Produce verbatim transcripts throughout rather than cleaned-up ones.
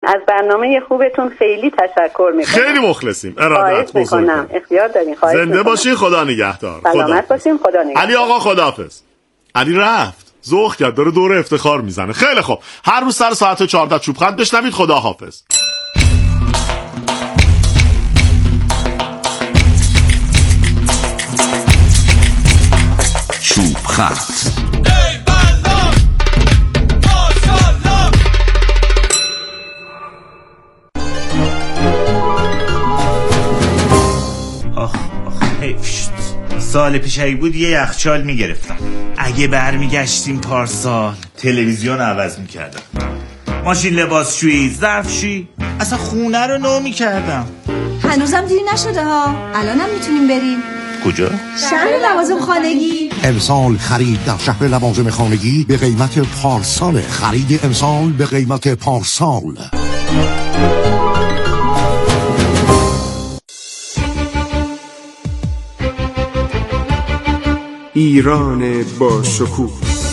از برنامه خوبتون خیلی تشکر میکنم. خیلی مخلصیم. ارادت میکنم. اختیار دارین. خواهش زنده باشین. خدا نگهدار. سلامت باشین. خدا نگهدار. علی آقا خداحافظ. علی رفت. ذوق کرد داره دور افتخار میزنه. خیلی خوب. هر روز سر ساعت چهارده چوب خط بشنوید. خداحافظ. چوب خط. آخ آخ حیف شد. سال پیش اگه بود یه یخچال میگرفتم. اگه برمیگشتیم پارسال تلویزیون عوض میکردم، ماشین لباسشویی، ظرفشویی، اصلا خونه رو نو میکردم. هنوزم دیر نشده ها، الانم میتونیم بریم. کجا؟ شهر لوازم خانگی. امسال خرید در شهر لوازم خانگی به قیمت پارسال. خرید امسال به قیمت پارسال. ایران با شکوه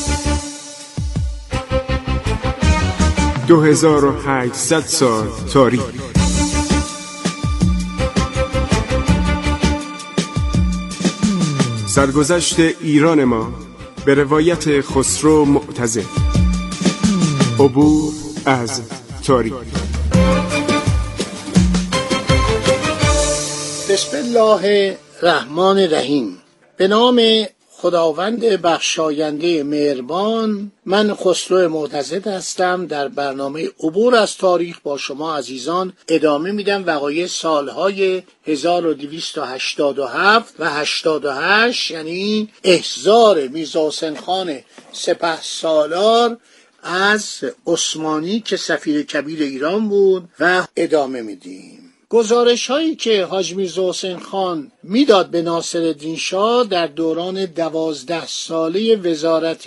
دو هزار و هشتصد سال تاریخ. سرگذشت ایران ما به روایت خسرو معتضد. عبور از تاریخ. بسم الله الرحمن الرحیم. به نام خداوند بخشاینده مهربان. من خسرو معتضد هستم. در برنامه عبور از تاریخ با شما عزیزان ادامه میدم وقایع سالهای هزار و دویست و هشتاد و هفت و هشتاد و هشت، یعنی احضار میرزا حسین خان سپهسالار از عثمانی که سفیر کبیر ایران بود و ادامه میدیم. گزارش هایی که حاج میرزا حسین خان میداد به ناصرالدین شاه در دوران دوازده ساله وزارت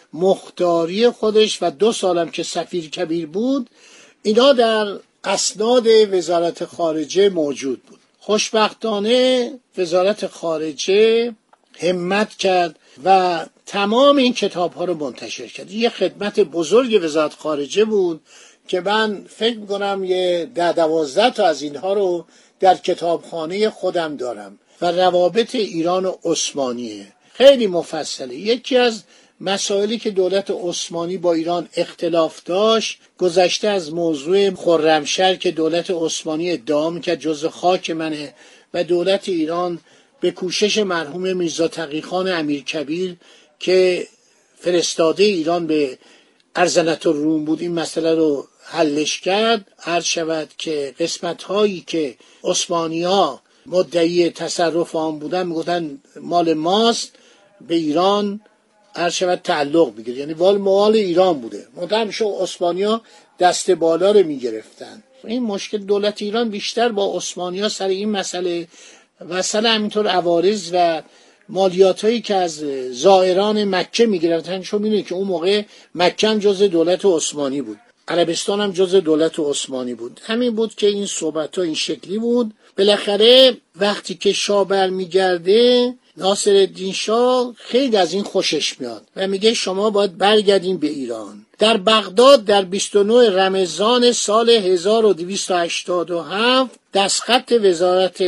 مختاری خودش و دو سالم که سفیر کبیر بود، اینا در اسناد وزارت خارجه موجود بود. خوشبختانه وزارت خارجه همت کرد و تمام این کتاب ها رو منتشر کرد. یه خدمت بزرگ وزارت خارجه بود که من فکر میکنم یه ده دوازده تا از اینها رو در کتابخانه خودم دارم و روابط ایران و عثمانیه. خیلی مفصله. یکی از مسائلی که دولت عثمانی با ایران اختلاف داشت گذشته از موضوع خرمشهر که دولت عثمانی ادعا میکرد جزء خاک منه و دولت ایران به کوشش مرحوم میرزا تقی‌خان امیرکبیر که فرستاده ایران به ارزنت الروم بود این مسئله رو حلش کرد. عرض شود که قسمت هایی که عثمانی ها مدعی تصرف آن بودن میگفتن مال ماست، به ایران عرض شود تعلق بگیره، یعنی وال مال ایران بوده. مدام شو عثمانی ها دست بالا رو میگرفتن. این مشکل دولت ایران بیشتر با عثمانی ها سر این مسئله و سر همینطور عوارض و مالیات هایی که از زائران مکه میگرفتن، چون میدونید که اون موقع مکه هم جز دولت عثمانی بود، عربستان هم جز دولت عثمانی بود. همین بود که این صحبت ها این شکلی بود. بالاخره وقتی که شاه برمیگرده، ناصرالدین شاه خیلی از این خوشش میاد و میگه شما باید برگردین به ایران. در بغداد در بیست و نه رمضان سال هزار و دویست و هشتاد و هفت دستخط وزارت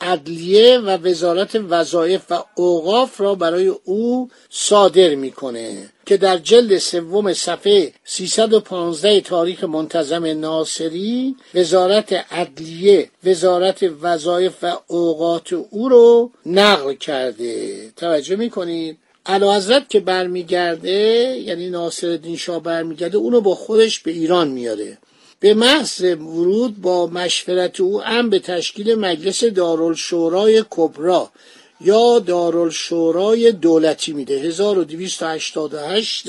عدلیه و وزارت وظایف و اوقاف را برای او صادر میکنه که در جلد سوم صفحه سیصد و پانزده تاریخ منتظم ناصری وزارت عدلیه وزارت وظایف و اوقات او رو نقل کرده. توجه میکنید؟ اعلیحضرت که برمیگرده، یعنی ناصرالدین شاه برمیگرده، اونو با خودش به ایران میاره. به محض ورود با مشورت او هم به تشکیل مجلس دارالشورای کبرا یا دارالشورای دولتی میده. هزار و دویست و هشتاد و هشت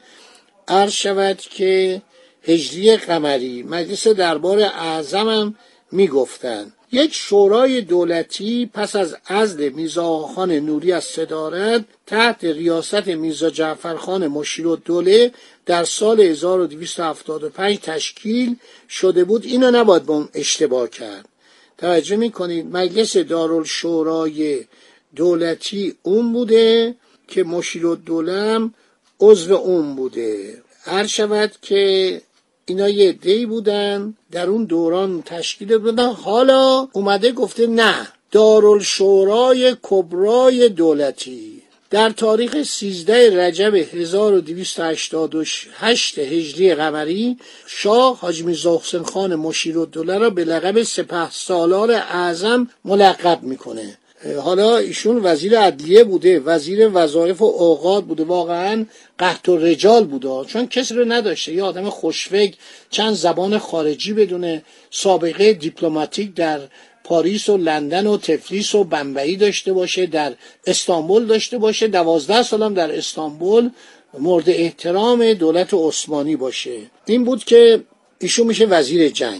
عرض شود که هجری قمری. مجلس دربار اعظم هم میگفتن. یک شورای دولتی پس از عزل میرزا آقاخان نوری از صدارت تحت ریاست میرزا جعفرخان مشیرالدوله در سال هزار و دویست و هفتاد و پنج تشکیل شده بود. اینو نباید با اشتباه کرد. توجه میکنید؟ مجلس دارالشورای دولتی اون بوده که مشیرالدوله هم عضو اون بوده. هر شود که اینا یه عده‌ای بودن در اون دوران تشکیل دادن. حالا اومده گفته نه، دارالشورای کبرای دولتی در تاریخ سیزده رجب هزار و دویست و هشتاد و هشت هجری قمری شاه حاجی میرزا حسین خان مشیرالدوله را به لقب سپهسالار اعظم ملقب میکنه. حالا ایشون وزیر عدلیه بوده، وزیر وظایف و اوقات بوده، واقعا قحط و رجال بوده، چون کسی رو نداشته. یه آدم خوشفکر، چند زبان خارجی بدونه، سابقه دیپلماتیک در پاریس و لندن و تفلیس و بمبئی داشته باشه، در استانبول داشته باشه، دوازده سالم در استانبول مورد احترام دولت عثمانی باشه. این بود که ایشون میشه وزیر جنگ.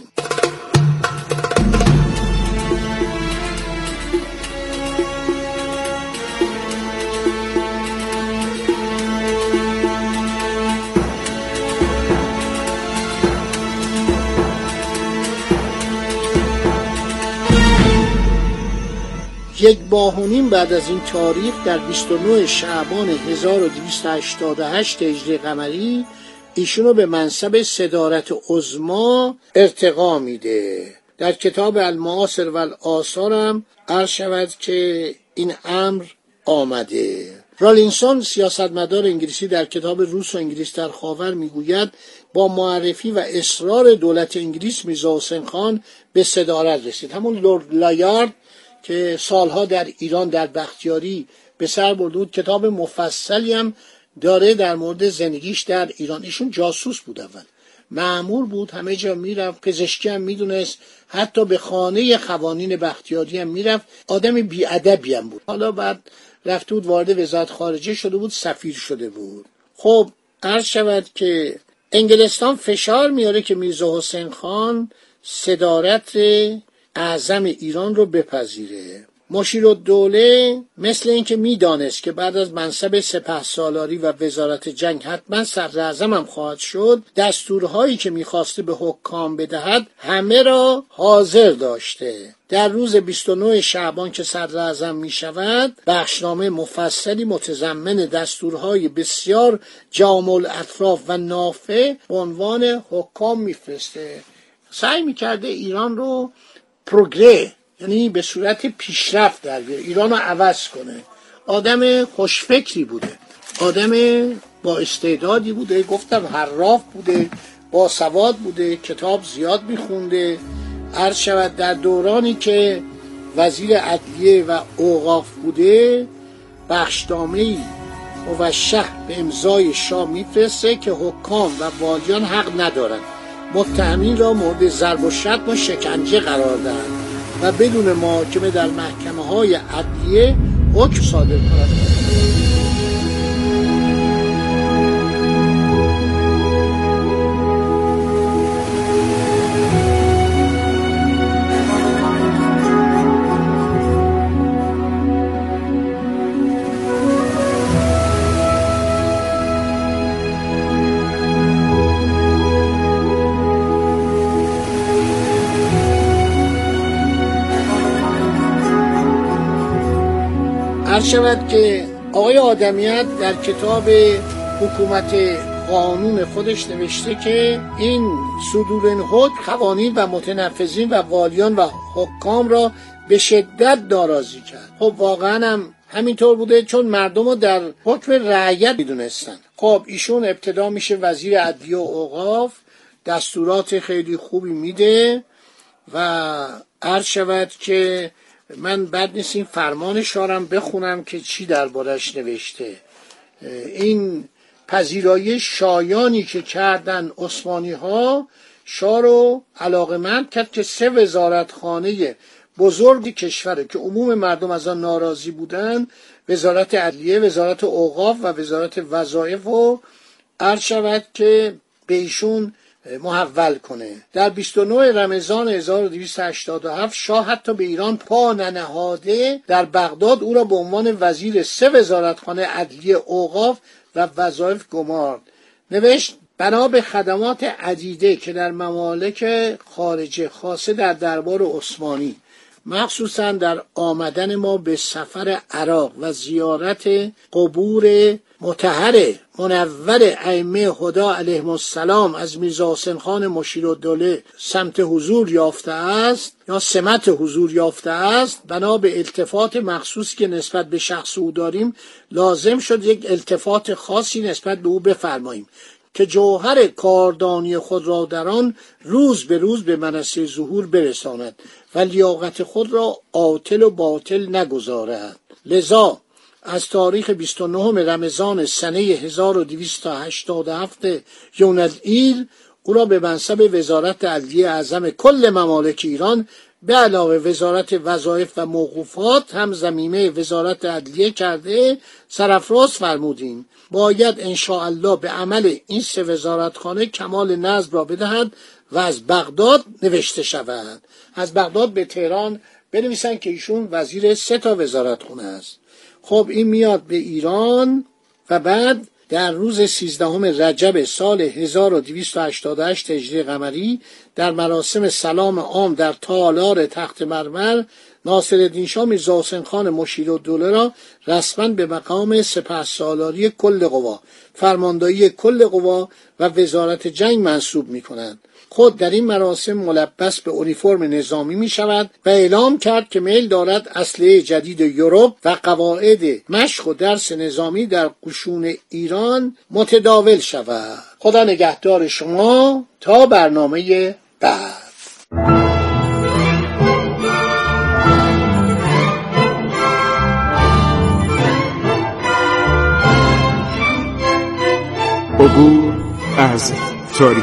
یک ماه و نیم بعد از این تاریخ در بیست و نه شعبان هزار و دویست و هشتاد و هشت هجری قمری ایشونو به منصب صدارت عظما ارتقا میده. در کتاب المعاصر و الآثار هم عرض شود که این امر آمده. رالینسون سیاستمدار انگلیسی در کتاب روس و انگلیس در خاور میگوید با معرفی و اصرار دولت انگلیس میرزا حسین خان به صدارت رسید. همون لورد لایارد که سالها در ایران در بختیاری به سر برده بود، کتاب مفصلی هم داره در مورد زندگیش در ایران. ایشون جاسوس بود، اول مأمور بود، همه جا میرفت، پزشکی هم میدونست، حتی به خانه قوانین بختیاری هم میرفت. آدم بی‌ادبی هم بود. حالا بعد رفته بود وارد وزارت خارجه شده بود، سفیر شده بود. خب عرض شود که انگلستان فشار میاره که میرزا حسین خان صدارت اعظم ایران رو بپذیره. مشیرالدوله مثل اینکه میدانست که بعد از منصب سپهسالاری و وزارت جنگ حتما صدراعظم هم خواهد شد، دستورهایی که میخواسته به حکام بدهد همه را حاضر داشته. در روز بیست و نه شعبان که صدراعظم میشود، بخشنامه مفصلی متضمن دستورهای بسیار جامع الاطراف و نافع به عنوان حکام میفرسته. سعی میکرده ایران رو پروگره، یعنی به صورت پیشرفت در بیاره، ایران رو عوض کنه. آدم خوشفکری بوده، آدم با استعدادی بوده، گفتم حراف بوده، با سواد بوده، کتاب زیاد میخونده. عرض شود در دورانی که وزیر عدلیه و اوقاف بوده، بخشنامه‌ای موشح به امضای شاه میفرسته که حکام و والیان حق ندارند متهمین را مورد ضرب و شتم و شکنجه قرار دهند و بدون محاکمه در محکمه های عدلیه حکم صادر کنند. عرض شود که آقای آدمیت در کتاب حکومت قانون خودش نوشته که این صدور این حکم قوانین و متنفذین و والیان و حکام را به شدت ناراضی کرد. خب واقعا هم همینطور بوده، چون مردم رو در حکم رعیت میدونستن. خب ایشون ابتدا میشه وزیر عدلیه و اوقاف، دستورات خیلی خوبی میده و عرض شود که من بد نیست این فرمان شارم بخونم که چی دربارش نوشته. این پذیرایی شایانی که کردن عثمانی ها شاه رو علاقمند کرد که سه وزارتخانه بزرگ کشوره که عموم مردم از آن ناراضی بودن، وزارت عدلیه، وزارت اوقاف و وزارت وظایف، و عرض شود که به ایشون محول کنه. در بیست و نه رمضان هزار و دویست و هشتاد و هفت شاه حتی به ایران پا ننهاده در بغداد او را به عنوان وزیر سه وزارتخانه عدلیه، اوقاف و وظایف گمارد. نوشت بنا به خدمات عدیده که در ممالک خارجه، خاصه در دربار عثمانی، مخصوصا در آمدن ما به سفر عراق و زیارت قبور مطهر منور ائمه هدی علیهم السلام از میرزا حسین خان مشیرالدوله سمت حضور یافته است یا سمت حضور یافته است، بنا به التفات مخصوصی که نسبت به شخص او داریم لازم شد یک التفات خاصی نسبت به او بفرماییم که جوهر کاردانی خود را در آن روز به روز به منصه ظهور برساند و لیاقت خود را عاطل و باطل نگذارد. لذا از تاریخ بیست و نهم رمضان سنه هزار و دویست و هشتاد و هفت یونادئیل او را به منصب وزارت عدلیه اعظم کل ممالک ایران به علاوه وزارت وظایف و موقوفات هم ضمیمه وزارت عدلیه کرده سرافراز فرمودیم. باید انشاءالله به عمل این سه وزارتخانه کمال نظم را بدهد و از بغداد نوشته شود. از بغداد به تهران بنویسن که ایشون وزیر سه تا وزارتخانه است. خب این میاد به ایران و بعد در روز سیزدهم رجب سال هزار و دویست و هشتاد و هشت هجری قمری در مراسم سلام عام در تالار تخت مرمر ناصرالدین شاه میرزا حسین خان مشیرالدوله را رسما به مقام سپهسالاری کل قوا، فرماندهی کل قوا و وزارت جنگ منصوب می کنند. خود در این مراسم ملبس به اونیفرم نظامی می شود و اعلام کرد که میل دارد اسلحه جدید یوروپ و قواعد مشق و درس نظامی در قشون ایران متداول شود. خدا نگهدار شما تا برنامه بعد. عبور از تاریخ.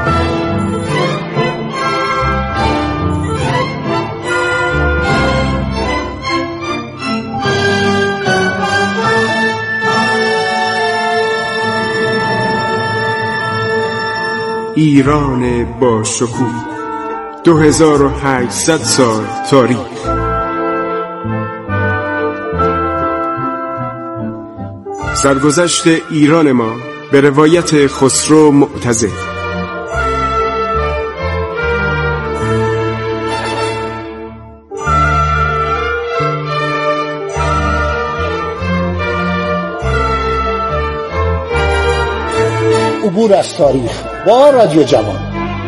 ایران با شکوه، دو هزار و هشتصد سال تاریخ. سرگذشت ایران ما به روایت خسرو معتزد. عبور از تاریخ با رادیو جوان.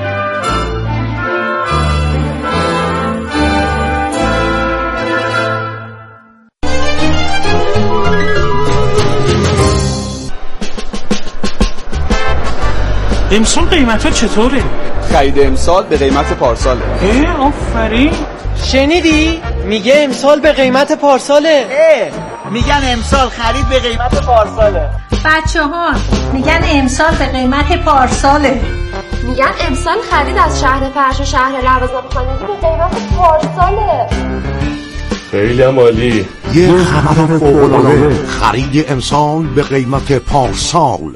امسال قیمت چطوره؟ خرید امسال به قیمت پارساله. اه آفرین. شنیدی؟ میگه امسال به قیمت پارساله. اه میگن امسال خرید به قیمت پارساله. بچه ها میگن امسال به قیمت پارساله. میگن امسال خرید از شهر فرش و شهر لوازم خانگی به قیمت پارساله. خیلی هم عالی. یه خبر فوق‌العاده، خرید امسال به قیمت پارسال.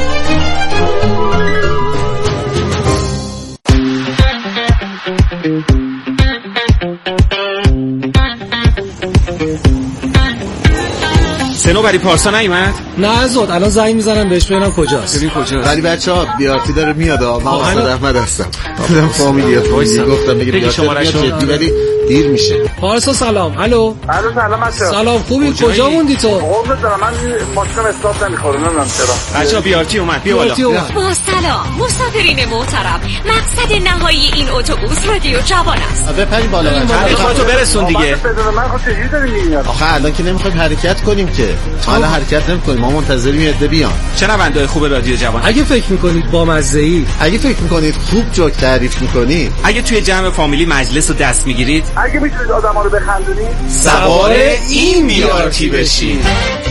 سنو برای پارسا نیومد؟ نه زود الان زنگ میزنم بهش ببینم کجاست. ببین کجاست. ولی بچه‌ها بیارتی داره میاد. من استاد احمد هستم. دیدم فامیلی فامیلی گفتم بگم بیارتی میاد جدی ولی دیر میشه. پارسا سلام. الو. الو سلام بچه‌ها. سلام خوبی؟ کجا موندی تو؟ قربونت برم من ماشینم استارت نمیخوره نمیدونم چرا. بچه‌ها بیارتی اومد. بیا بالا. با سلام مسافرین محترم، مقصد نهایی این اتوبوس رادیو جوان است. بپری بالا. خودتو برسون دیگه. من خود چجوری داریم میاد؟ آخه الان که نمیخوایم حرکت کنیم که. حالا حرکت نمی‌کنیم، ما منتظریم یه بیان. شنونده‌های خوب رادیو جوان، اگه فکر می‌کنید با مزه‌ای، اگه فکر می‌کنید خوب جوک تعریف می‌کنید، اگه توی جمع فامیلی مجلس رو دست می‌گیرید، اگه می‌تونید آدم‌ها رو بخندونید، سوار این بیارتی بشید.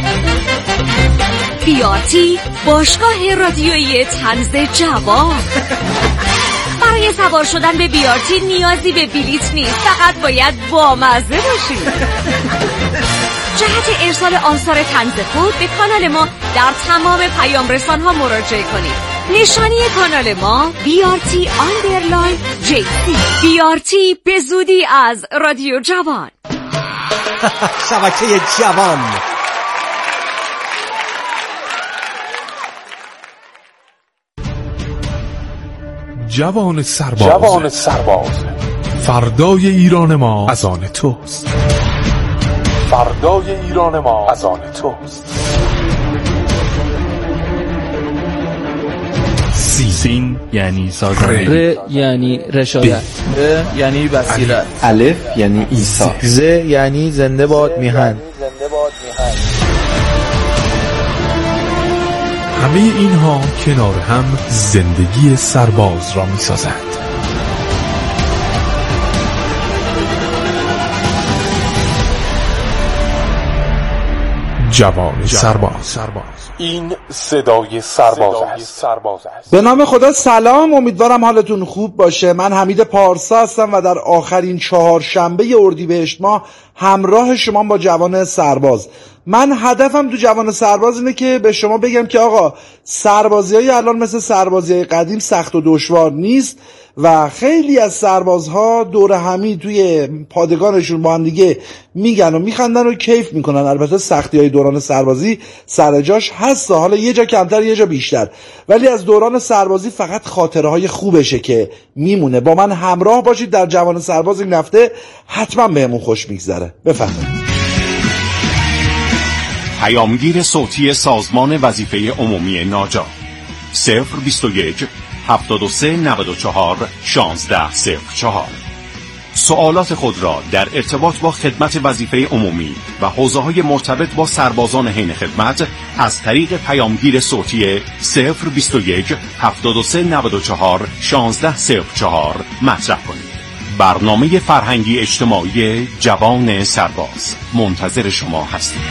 بیارتی باشگاه رادیویی طنز جوان. برای سوار شدن به بیارتی نیازی به بلیت نیست، فقط باید بامزه باشید. جهت ارسال آثار طنز خود به کانال ما در تمام پیام رسان ها مراجعه کنید. نشانی کانال ما بیارتی آندرلاین جی سی. بیارتی به زودی از رادیو جوان. شبکه جوان. جوان سرباز، جوان سرباز، فردای ایران ما از آن توست. فردای ایران ما از آن توست. سین, سین یعنی سازنده، ر یعنی رشایت، ب یعنی بصیرت، الف یعنی عیسی، ز یعنی زنده باد میهن. همه اینها کنار هم زندگی سرباز را می سازند. جوان سرباز. این صدای سرباز است. به نام خدا سلام، امیدوارم حالتون خوب باشه. من حمید پارسا هستم و در آخرین چهارشنبه اردیبهشت ماه همراه شما با جوان سرباز. من هدفم تو جوان سرباز اینه که به شما بگم که آقا سربازی های الان مثل سربازی های قدیم سخت و دشوار نیست و خیلی از سربازها دور همی توی پادگانشون با هم دیگه میگن و میخندن و کیف میکنن. البته سختی های دوران سربازی سر جاش هست، حالا یه جا کمتر یه جا بیشتر، ولی از دوران سربازی فقط خاطره های خوبشه که میمونه. با من همراه باشید در جوان سرباز این هفته، حتما بهمون خوش میگذره. بفرمایید. پیامگیر صوتی سازمان وظیفه عمومی ناجا صفر بیست و یک هفتاد و سه نود و چهار شانزده صفر چهار. سوالات خود را در ارتباط با خدمت وظیفه عمومی و حوزه‌های مرتبط با سربازان حین خدمت از طریق پیامگیر صوتی صفر بیست و یک هفتاد و سه نود و چهار شانزده صفر چهار مطرح کنید. برنامه فرهنگی اجتماعی جوان سرباز منتظر شما هستیم.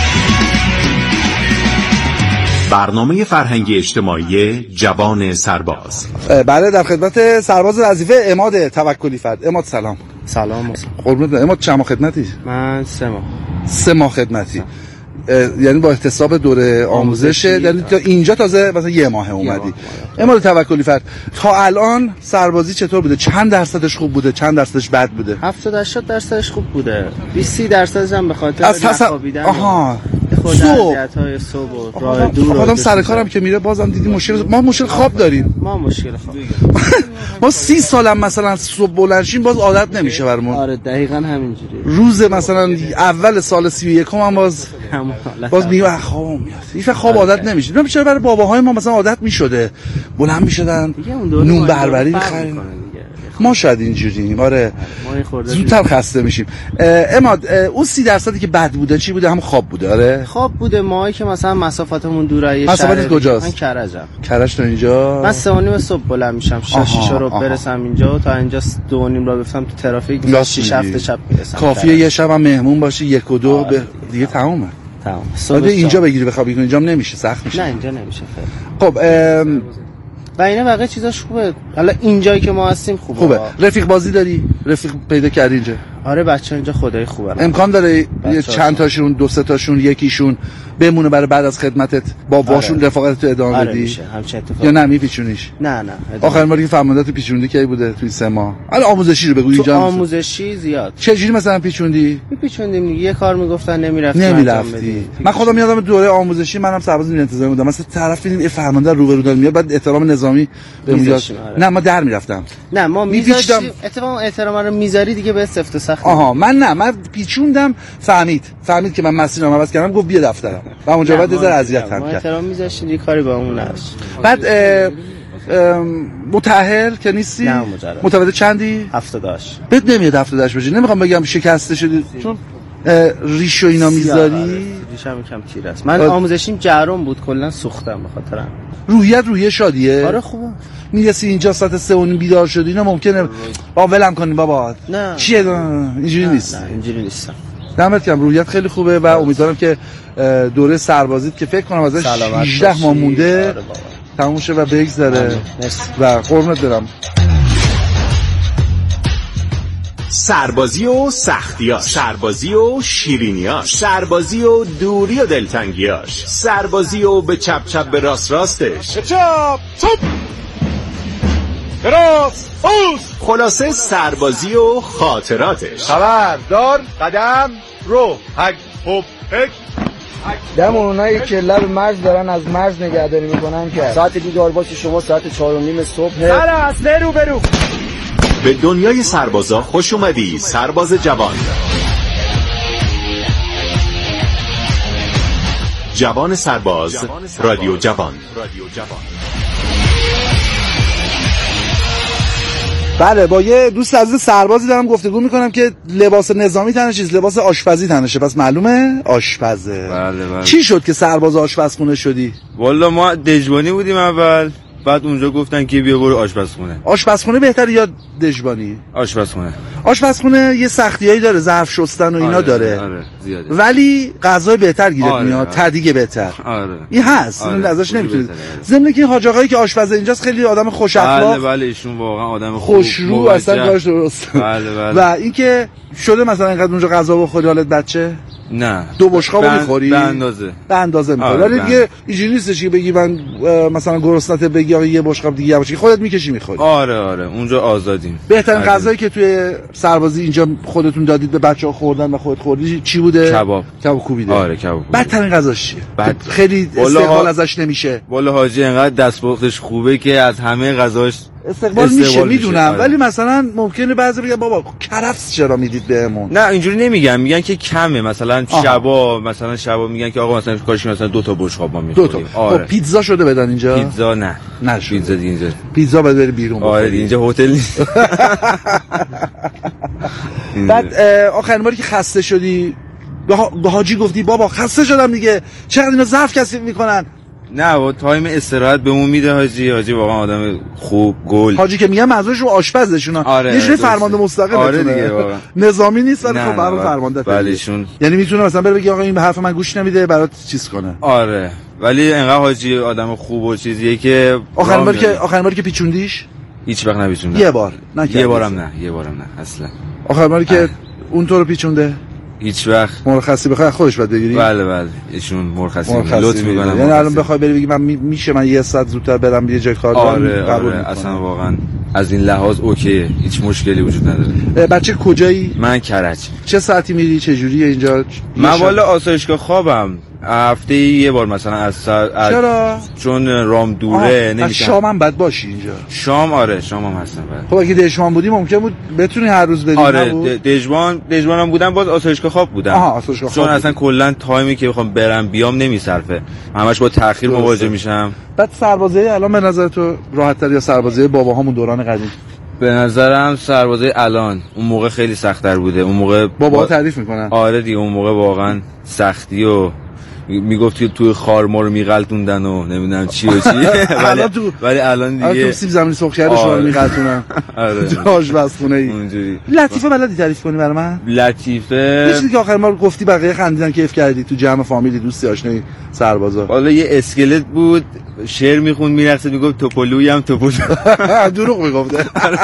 برنامه فرهنگی اجتماعی جوان سرباز. بله، در خدمت سرباز وظیفه عماد توکلی فرد. عماد سلام. سلام. قربونت. عماد چند ماه خدمتی؟ من سه ماه. سه ماه خدمتی. یعنی با احتساب دوره آموزش، یعنی تا اینجا تازه مثلا یه ماه اومدی. عماد توکلی فرد، تا الان سربازی چطور بوده؟ چند درصدش خوب بوده؟ چند درصدش بد بوده؟ هفتاد هشتاد درصدش خوب بوده. بیست درصدش هم به خاطر از تس... نخوابیدن. آها. صبح صبح و راه دور. آدم سر کارم که میره بازم دیدی مشکل، ما مشکل خواب داریم. ما مشکل خواب. ما سی سالم مثلا صبح بلند شیم باز عادت نمیشه برامون. آره دقیقاً همینجوری. روز مثلا اول سال سی و یک هم باز باز میگم خواب میاد. هیچ خواب عادت نمیشه. نمیشه چرا برای باباهای ما مثلا عادت میشده. بلند میشدن نون بربری میخریم. ما شاید اینجوریم. آره زودتر خسته میشیم. عماد، اون سی درصدی که بد بوده چی بوده؟ هم خواب بوده. آره خواب بوده. ماهی که مثلا مسافتمون دوره. مسافت کجاست؟ من کرجم. کرج تا اینجا من سه و نیم صبح بلند میشم، شش شش رو برسم اینجا، تا اینجا دو و نیم را بفتم تو ترافیک، شش هفت شب میرسم. کافیه یه شب هم مهمون باشی، یک و دو آره. به دیگه تمومه. تمام. بعد اینجا بگیری بخوابی کنی، اینجا هم نمیشه، سخت میشه. نه اینجا نمیشه خیلی. خب ام... و اینا بقیه چیزاش خوبه. حالا اینجایی که ما هستیم خوبه. خوبه. رفیق بازی داری؟ رفیق پیدا کردی اینجا؟ آره بچه‌ها اینجا خدای خوبه. امکان داره چند تاشون، دو سه تاشون، یکیشون بمونه برای بعد از خدمتت با باشون آره. رفاقت تو ادامه آره بدی؟ میشه. همچین اتفاقی. یا نه میپیچونیش؟ نه نه. آخرین باری که فرمانده تو پیچوندی کی بوده؟ توی سه ماه. الان آموزشی رو بگو اینجا. آموزشی زیاد. چه جوری مثلا پیچوندی؟ میپیچوندیم یه کار میگفتن نمیرفتم. نمیرفتی. من خودم یادم دوره آموزشی منم سرباز انتظار بودم. مثلا طرف دیدیم فرمانده رو به رو میاد، بعد احترام نظامی بهم یاد. نه ما در میرفتم. نه ما میذاشتم. اتفاقا احترام رو میذاری دیگه به سفت سخت. آها من نه، من پیچوندم، فهمید فهمید که من مسیرم عوض کردم، گفت بیا دفترم و اونجا بعد از اذیت هم کرد. ما احترام میذاشتیم، یه کاری با اون نش. بعد متأهل که نیستی؟ نه مجرد. متولد چندی؟ هفتاداش. بد نمیاد هفتاداش بشی. نمیخوام بگم شکسته شدی چون ریش و اینا میذاری. ریشم کم تیر است. من آموزشیم جهرم بود، کلا سوختم به خاطر روحیت روحیه شادیه. آره خوبه. میرسی اینجا ساعت سه و نیم بیدار شدی، اینا ممکنه با ولم کنیم بابا. نه. چیه اینجوری نیست. نه اینجوری نیستم. دمت گرم، روحیت خیلی خوبه و امیدوارم که دوره سربازیت که فکر کنم ازش هجده ماه مونده تموم شه و بگذره و قربونت برم. سربازی و سختیاش، سربازی و شیرینیاش، سربازی و دوری و دلتنگیاش، سربازی و به چپ چپ به راست راستش، به چپ چپ به راست اوز. خلاصه سربازی و خاطراتش. خبردار قدم رو هک هوب هک. دم اونایی که لب مرز دارن از مرز نگهداری میکنن که ساعت بیدار باشه شما ساعت چهار و نیم صبح. سر اصله رو برو. به دنیای سربازا خوش اومدی، سرباز جوان. جوان سرباز، رادیو جوان. بله با یه دوست عزیز سربازی دارم گفتگو میکنم که لباس نظامی تنش چیز لباس آشپزی تنشه، پس معلومه آشپزه. بله بله. چی شد که سرباز آشپزخونه شدی؟ والا ما دژبانی بودیم اول، بعد اونجا گفتن که بیا برو آشپزخونه. آشپزخونه بهتره یا دژبانی؟ آشپزخونه. آشپزخونه یه سختیایی داره، ظرف شستن و اینا آره، داره. آره زیاده. ولی غذای بهتر گیرت آره، میاد، آره. تدیگ بهتر. آره. این هست، آره. این ازش نمیتونید. آره. ضمن که حاج آقایی که آشپز اینجاست خیلی آدم خوش اخلاق. بله بله ایشون واقعا آدم خوب، خوشرو، اصلا کارش درست. بله بله. و اینکه شده مثلا اینقدر اونجا غذا بخوری حالت بچه؟ نه. دو بشقابو بن... میخوری؟ به اندازه. به اندازه میخوری. ولی دیگه اینجوری نیستش که بگی من مثلا گرسنته بگی آقا یه بشقاب دیگه باشه، خودت میکشی میخوری. آره آره اونجا آزادیم. بهترین غذایی که توی سربازی اینجا خودتون دادید به بچه‌ها خوردن و خودت خوردی چی بوده؟ کباب. کباب کوبیده. آره کباب. بدترین غذاش چیه؟ بد... خیلی استقبال ازش نمیشه. والا حاجی انقدر دستپختش خوبه که از همه غذاش استقبال, استقبال میشه میدونم. آره. ولی مثلا ممکنه بعضی بگن بابا کرفس چرا میدید بهمون؟ نه اینجوری نمیگن، میگن که کمه. مثلا شبا مثلا شبا میگن که آقا مثلا کارش مثلا دو تا بشقاب ما میخوریم. دو تا. آره. پیتزا شده بدن اینجا؟ پیتزا نه. نه پیتزا دیگه اینجا. پیتزا باید بری بیرون. آره اینجا هتل نیست. بعد آخرین باری که خسته شدی به حاجی گفتی بابا خسته شدم دیگه، چقدر اینا ظرف کثیف میکنن؟ نه و تایم استراحت بهمون میده حاجی. حاجی واقعا آدم خوب گل. حاجی که میگم منظورش آشپزشون. آره یه جوری فرمانده مستقل. آره دیگه واقعا. نظامی نیست ولی خب برای فرمانده. بله شون. یعنی میتونه مثلا بره بگه آقا این به حرف من گوش نمیده برات چیز کنه. آره ولی انقدر حاجی آدم خوب و چیزیه که آخرین باری که آخرین باری که پیچوندیش هیچ وقت نپیچوندم. یه بار نه یه بارم نه یه بارم نه اصلا. آخرین باری که اون تو رو پیچونده هیچ وقت مرخصی بخوای خودش باید بگیری؟ بله بله ایشون مرخصی لطف میکنن. یعنی الان بخوای بری بگی من میشه من یه ساعت زودتر برم یه جای کار دارم؟ آره آره اصلا واقعا از این لحاظ اوکی، هیچ مشکلی وجود نداره. بچه کجایی؟ من کرج. چه ساعتی میری؟ چه جوریه اینجا؟ من والا آسایشگاه خوابم هفته یه بار مثلا از ساعت. چرا؟ چون رام دوره نمیشه. شام هم بد باشی اینجا. شام آره شام هم هستم بعد. خب اگه دژبان بودی ممکن بود بتونی هر روز بدی. آره دژبان دژبانم بودم باز آسایشگاه خواب بودم. آها آسایشگاه خواب. چون اصلا کلا تایمی که بخوام برم بیام نمیصرفه، همش با تأخیر مواجه میشم. بعد سربازی الان به نظر تو راحت تر یا سربازی باباهامون دوران قدیم؟ به نظرم سربازی الان اون موقع خیلی سخت‌تر بوده. اون موقع بابا با... تعریف میکنن. آره دیگه اون موقع واقعا سختی و میگفت که توی خارما رو میغلطوندن و نمیدونم چی و چی. ولی تو... ولی الان دیگه تو سیب زمینی سرخ شهر شما رو میغلطونن. آره جاش بسخونه ای اونجوری. لطیفه بلدی تعریف کنی برای من؟ لطیفه یه چیزی که آخر ما گفتی بقیه خندیدن کیف کردی تو جمع فامیلی دوستی آشنایی سربازا. والا یه اسکلت بود شعر میخوند میرقصید میگفت توپلویم توپلو. دروغ میگفته.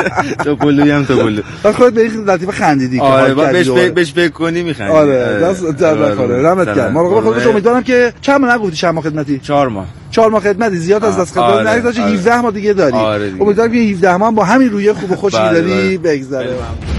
توپلویم توپلو. بعد خودت به این لطیفه خندیدی که آره بهش بهش فکر کنی میخندی. آره دست در نکنه رحمت گرم. ما خودش امیدوارم که چند ماه نگفتی چند ماه خدمتی؟ چهار ماه. چهار ماه خدمتی زیاد از دست خدمت نگذاشتی. هفده ماه دیگه داری. امیدوارم که هفده ماه با همین رویه خوب و خوشی داری بگذره.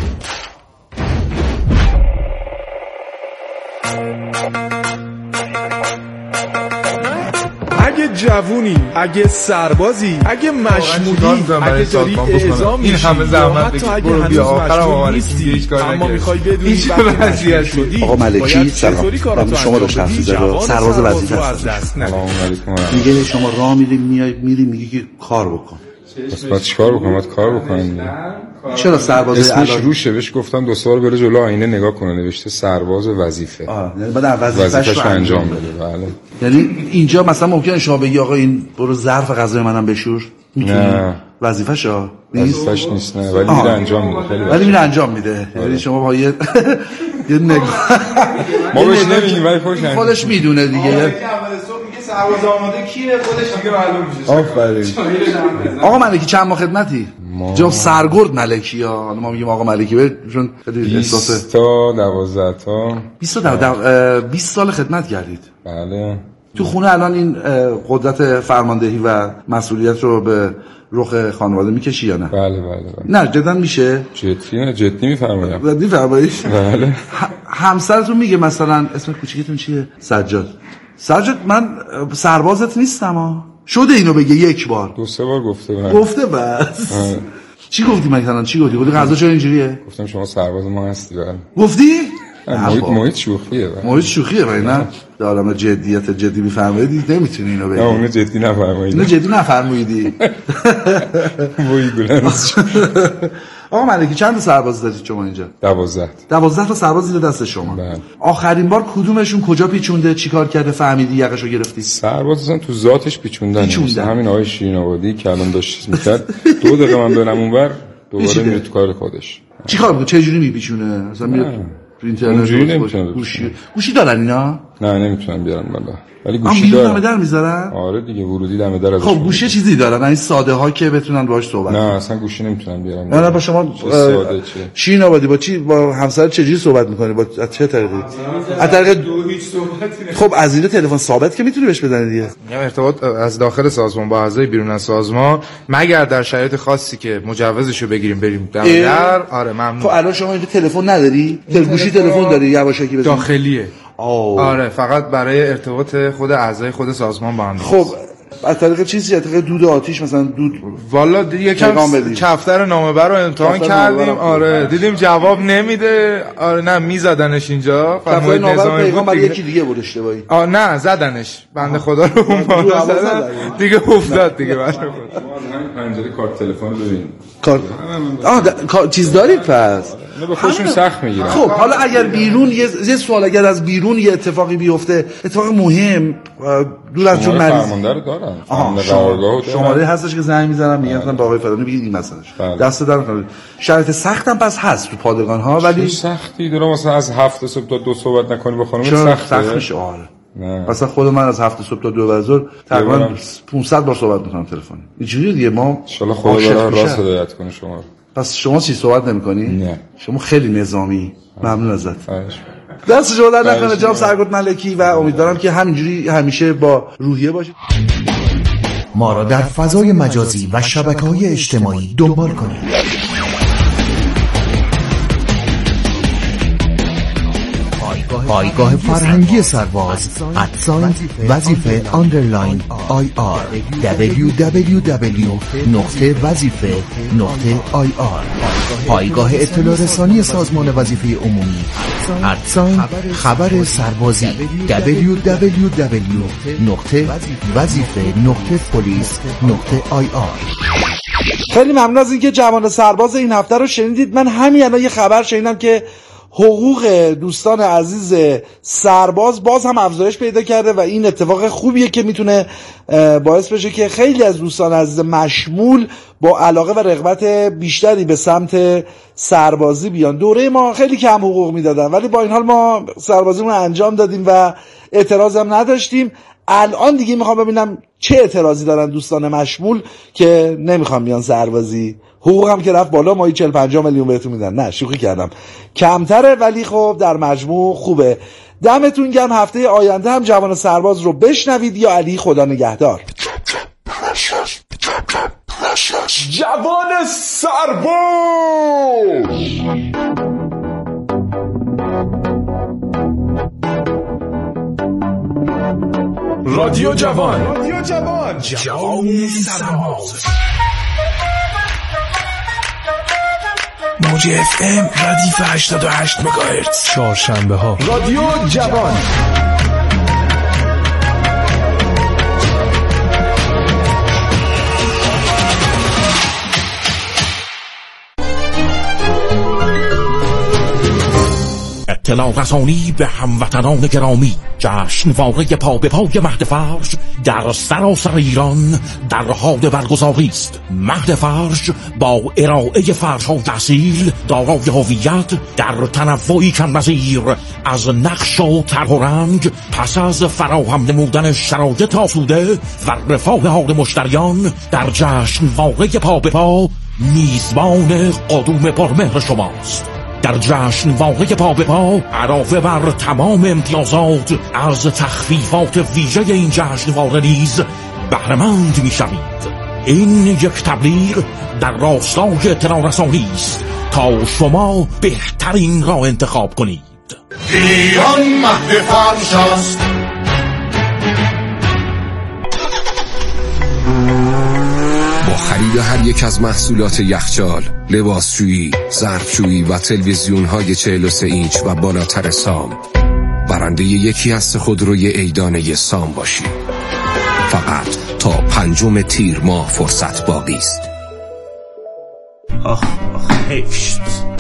اگه جوونی، اگه سربازی، اگه مشمولی، اگه داری اعزام میشی، این همه زحمت برو بیا آخرم آمالی نیستی اما میخوای بدونی وضعیت شدی. آقا ملکی سلام، من شما رو شخصی زده سرباز وظیفه هستم. سلام علیکم. میگه شما راه میری میای میری میگی که کار بکن. بس بعد چیکار بکنم؟ باید کار بکنم. چرا سرباز اسمش روشه بهش گفتم دو سال بره جلو آینه نگاه کنه نوشته سرباز وظیفه. آه یعنی بعد وظیفه‌اش رو انجام بده. بله. یعنی اینجا مثلا ممکنه شما بگی آقا این برو ظرف غذای منم بشور؟ نه وظیفه‌ش نیست. وظیفه‌اش نیست نه ولی میره انجام میده. خیلی ولی میره انجام میده. یعنی شما با یه یه نگاه ما بهش نمیگیم ولی خودش خودش میدونه دیگه. سرباز آماده کیه خودش دیگه معلوم میشه. آفرین. آقا ملکی چند ماه خدمتی؟ جناب سرگرد ملکی ها ما میگیم آقا ملکی به چون خیلی احساسه. بیست تا دوازده تا بیست تا بیست سال خدمت کردید. بله. تو خونه الان این قدرت فرماندهی و مسئولیت رو به رخ خانواده میکشی یا نه؟ بله بله بله. نه جدا میشه؟ جدی نه جدی میفرمایید. جدی میفرمایید؟ بله. همسرتون میگه مثلا اسم کوچیکتون چیه؟ سجاد. سجاد من سربازت نیستم ها. شده اینو بگه یک بار دو سه بار گفته من. گفته بس آه. چی گفتی مثلا چی گفتی؟ گفتی غذا چرا اینجوریه؟ گفتم شما سرباز ما هستی. بله. گفتی؟ محیط شوخیه محیط شوخیه ولی نه دارم جدیت جدی میفرمایید نمیتونی اینو بگی. نه اونو جدی نفرمایید. اینو جدی نفرماییدی. وای گلنس. آقا ملکی چند تا سرباز دارید شما اینجا؟ دوازده. دوازده تا سرباز اینو دست شما. بله. آخرین بار کدومشون کجا پیچونده چیکار کرده فهمیدی یقشو گرفتی؟ سرباز اصلا تو ذاتش پیچوندن. پیچوندن. همین آقای شیرین آبادی که الان داشت میکرد دو دقیقه من برم اونور دوباره میره تو کار خودش. چیکار میکنه؟ چه جوری میپیچونه؟ مثلا میاد تو اینترنت گوشی گوشی دارن اینا؟ نه نمیتونن بیارن بالا. ولی گوشی بیرون دارن. دم در میذارن؟ آره دیگه ورودی دم در ازش. خب گوشی چیزی دارن این ساده ها که بتونن باهاش صحبت کنن. نه اصلا گوشی نمیتونن بیارن. نه نه با شما ساده چه؟ شیرین آبادی با چی با همسر چه جوری صحبت میکنی؟ با چه طریقی؟ از طریق دو هیچ صحبتی. خب از این تلفن ثابت که میتونی بهش بزنی دیگه. نه ارتباط از داخل سازمان با اعضای بیرون از سازمان مگر در شرایط خاصی که مجوزشو بگیریم بریم دم در. آره ممنون. خب الان شما اینجا تلفن نداری؟ گوشی تلفن داری یواشکی بزنی؟ داخلیه. آه. آره فقط برای ارتباط خود اعضای خود سازمان با هم. خب از طریق چیزی از طریق دود آتیش مثلا دود والا یکم کفتر نامه‌بر رو امتحان کردیم. آره دیدیم جواب نمیده. آره نه میزدنش اینجا فرمای نظامی بود برای یکی دیگه بود اشتباهی. آ نه زدنش بنده خدا رو اون بالا زدن دیگه افتاد دیگه برای خود. پنجره کارت تلفن ببین کارت آ چیز دارید پس نه به خودشون سخت میگیرن. خب حالا اگر بیرون یه, یه سوال اگر از بیرون یه اتفاقی بیفته اتفاق مهم دور از جون مریض فرمانده رو دارن شماره, شماره هستش که زنگ میزنم میگن با آقای فلانی بگید این مسئلهش دست در کنید. شرایط سخت هم پس هست تو پادگان ها ولی سختی داره مثلا از هفت صبح تا دو صحبت نکنی با خانم سخته سخت میشه. آره مثلا خود من از هفت صبح تا دو بعد ظهر تقریبا پانصد بار صحبت میکنم تلفنی. اینجوریه دیگه ما ان شاء الله خدا راست هدایت کنه شما. پس شما چی صحبت نمی‌کنی؟ نه. شما خیلی نظامی. ممنون ازت. دست شما در نکنه جناب سرگرد ملکی و امیدوارم که همینجوری همیشه با روحیه باشید. ما را در فضای مجازی و شبکه‌های اجتماعی دنبال کنید. پایگاه فرهنگی سرباز ادساین وظیفه آندرلاین آی آر دبلیو دبلیو دبلیو نقطه وظیفه نقطه آی آر پایگاه اطلاع رسانی سازمان وظیفه عمومی ادساین خبر سربازی دبلیو دبلیو دبلیو نقطه وظیفه نقطه پلیس نقطه آی آر. خیلی ممنون از اینکه جوان سرباز این هفته رو شنیدید. من همین الان یه خبر شنیدم که حقوق دوستان عزیز سرباز باز هم افزایش پیدا کرده و این اتفاق خوبیه که میتونه باعث بشه که خیلی از دوستان عزیز مشمول با علاقه و رغبت بیشتری به سمت سربازی بیان. دوره ما خیلی کم حقوق میدادن ولی با این حال ما سربازیمون رو انجام دادیم و اعتراض هم نداشتیم. الان دیگه میخوام ببینم چه اعتراضی دارن دوستان مشمول که نمیخوام بیان سربازی. حقوق هم که رفت بالا مایی چهل پنجاه میلیون بهتون میدن. نه شوخی کردم کمتره ولی خب در مجموع خوبه. دمتون گرم. هفته آینده هم جوان سرباز رو بشنوید. یا علی خدا نگهدار. جوان سرباز رادیو جوان رادیو جوان جوان سرباز موج اف ام ردیف هشتاد و هشت مگاهرتز چهارشنبه ها رادیو جوان. اطلاع رسانی به هموطنان گرامی. جشنواره پا به پای مهد فرش در سراسر ایران در حال برگزاری است. مهد فرش با ارائه فرش‌های اصیل دارای هویت در تنوعی کم‌نظیر از نقش و طرح و رنگ پس از فراهم نمودن شرایط آسوده و رفاه حال مشتریان در جشنواره پا به پا میزبان قدوم پرمهر شماست. در جشنواره پا به پا علاوه بر تمام امتیازات از تخفیفات ویژه این جشنواره نیز بهره‌مند می‌شوید. این یک تبلیغ در راستای اطلاع رسانی است تا شما بهترین را انتخاب کنید. ایران مهد فرش است. با خرید هر یک از محصولات یخچال، لباسشویی، ظرفشویی و تلویزیون‌های چهل و سه اینچ و بالاتر سام برنده یکی از سه خودروی عیدانه سام باشید. فقط تا پنجم تیر ماه فرصت باقی است. آخ آخ حیف شد.